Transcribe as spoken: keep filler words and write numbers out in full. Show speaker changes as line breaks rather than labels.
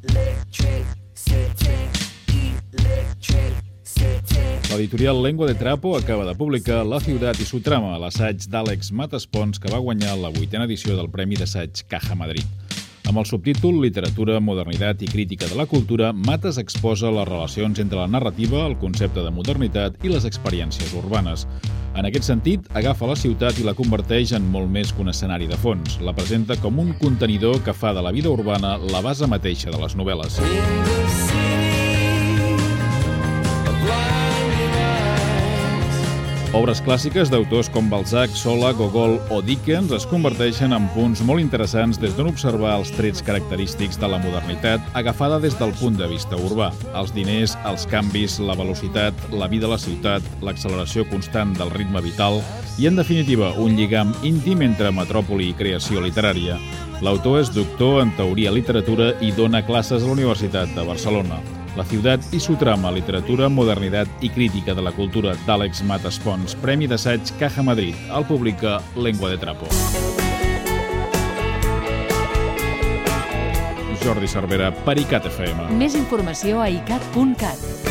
L'editorial Lengua de Trapo acaba de publicar La ciutat i su trama, l'assaig d'Àlex Matespons que va guanyar la vuitena edició del Premi d'Assaig Caja Madrid. Amb el subtítol Literatura, modernitat i crítica de la cultura, Mates exposa les relacions entre la narrativa, el concepte de modernitat i les experiències urbanes. En aquest sentit, agafa la ciutat i la converteix en molt més que un escenari de fons. La presenta com un contenidor que fa de la vida urbana la base mateixa de les novel·les. Obres clàssiques d'autors com Balzac, Sola, Gogol o Dickens es converteixen en punts molt interessants des d'on observar els trets característics de la modernitat agafada des del punt de vista urbà. Els diners, els canvis, la velocitat, la vida a la ciutat, l'acceleració constant del ritme vital i, en definitiva, un lligam íntim entre metròpoli i creació literària. L'autor és doctor en teoria literatura i dona classes a la Universitat de Barcelona. La ciutat i su trama, literatura, modernitat i crítica de la cultura d'Àlex Matespons, Premi d'Assaig Caja Madrid. El publica Lengua de Trapo. Jordi Cervera, per ICAT F M.
Més informació a icat punt cat.